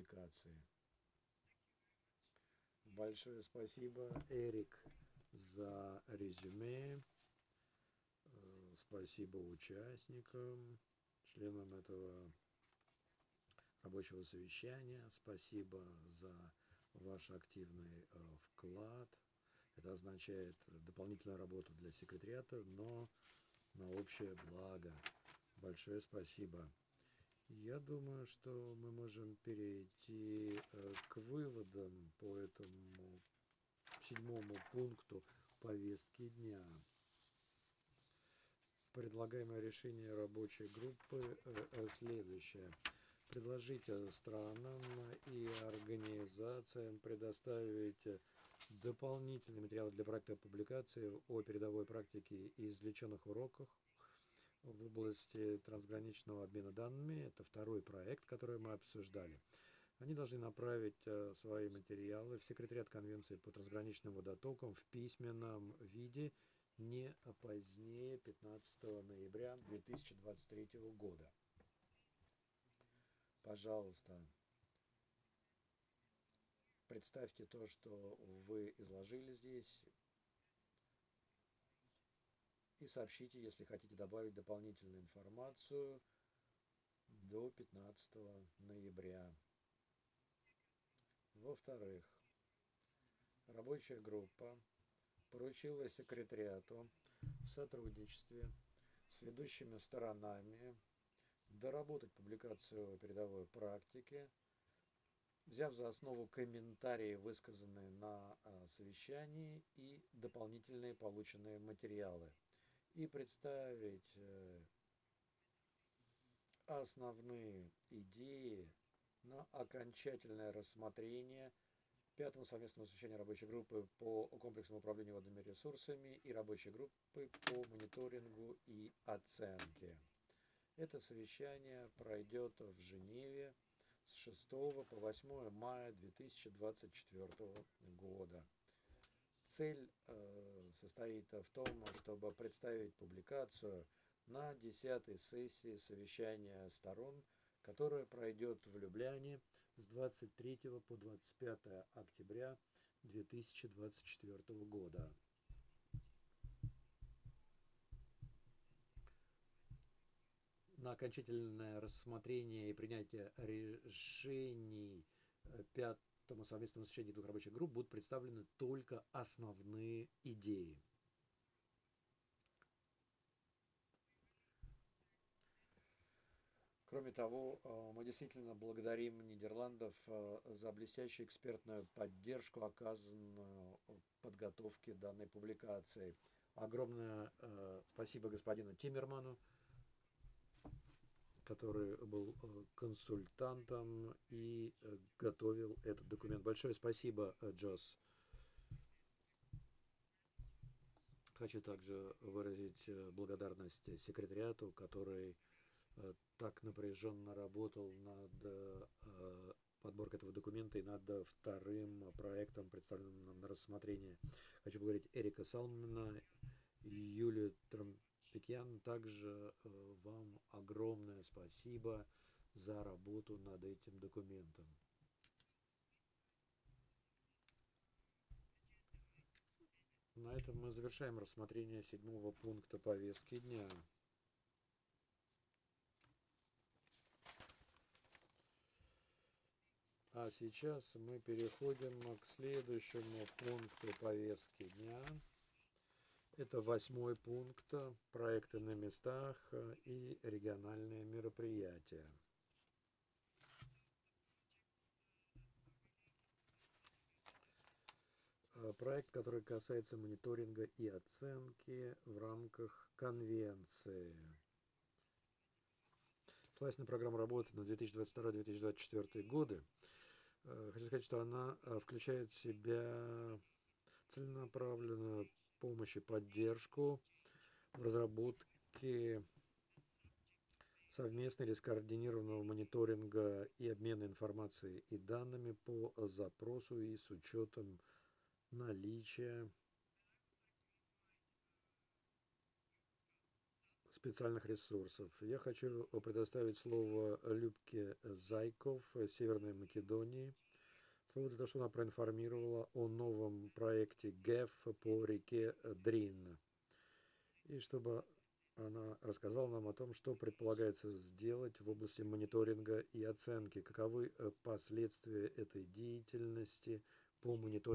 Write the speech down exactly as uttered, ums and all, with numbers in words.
публикации. Большое спасибо, Эрик, за резюме. Спасибо участникам, членам этого рабочего совещания. Спасибо за ваш активный вклад. Это означает дополнительную работу для секретариата, но на общее благо. Большое спасибо. Я думаю, что мы можем перейти к выводам по этому седьмому пункту повестки дня. Предлагаемое решение рабочей группы следующее. Предложить странам и организациям предоставить дополнительные материалы для проекта публикации о передовой практике и извлеченных уроках в области трансграничного обмена данными. Это второй проект, который мы обсуждали. Они должны направить свои материалы в секретариат Конвенции по трансграничным водотокам в письменном виде не позднее пятнадцатого ноября две тысячи двадцать третьего года. Пожалуйста, представьте то, что вы изложили здесь, и сообщите, если хотите добавить дополнительную информацию до пятнадцатого ноября. Во-вторых, рабочая группа поручила секретариату в сотрудничестве с ведущими сторонами доработать публикацию передовой практики, взяв за основу комментарии, высказанные на совещании, и дополнительные полученные материалы, и представить основные идеи на окончательное рассмотрение пятому совместному совещанию рабочей группы по комплексному управлению водными ресурсами и рабочей группы по мониторингу и оценке. Это совещание пройдет в Женеве с шестого по восьмое мая две тысячи двадцать четвёртого года. Цель э, состоит в том, чтобы представить публикацию на десятой сессии совещания сторон, которая пройдет в Любляне с двадцать третьего по двадцать пятое октября две тысячи двадцать четвёртого года. На окончательное рассмотрение и принятие решений пятому совместному совещанию двух рабочих групп будут представлены только основные идеи. Кроме того, мы действительно благодарим Нидерландов за блестящую экспертную поддержку, оказанную в подготовке данной публикации. Огромное спасибо господину Тиммерману, который был консультантом и готовил этот документ. Большое спасибо, Джос. Хочу также выразить благодарность секретариату, который так напряженно работал над подборкой этого документа и над вторым проектом, представленным нам на рассмотрение. Хочу благодарить Эрика Салмана и Юлию Трампикьян. Также вам огромное спасибо за работу над этим документом. На этом мы завершаем рассмотрение седьмого пункта повестки дня. А сейчас мы переходим к следующему пункту повестки дня. Это восьмой пункт – проекты на местах и региональные мероприятия. Проект, который касается мониторинга и оценки в рамках конвенции. Ссылаясь на программу работы на две тысячи двадцать второй — две тысячи двадцать четвёртый годы, хочу сказать, что она включает в себя целенаправленную помощь и поддержку в разработке совместного или скоординированного мониторинга и обмена информацией и данными по запросу и с учетом наличия специальных ресурсов. Я хочу предоставить слово Любке Зайков, Северной Македонии. Слово для того, чтобы она проинформировала о новом проекте ГЭФ по реке Дрин. И чтобы она рассказала нам о том, что предполагается сделать в области мониторинга и оценки, каковы последствия этой деятельности по мониторингу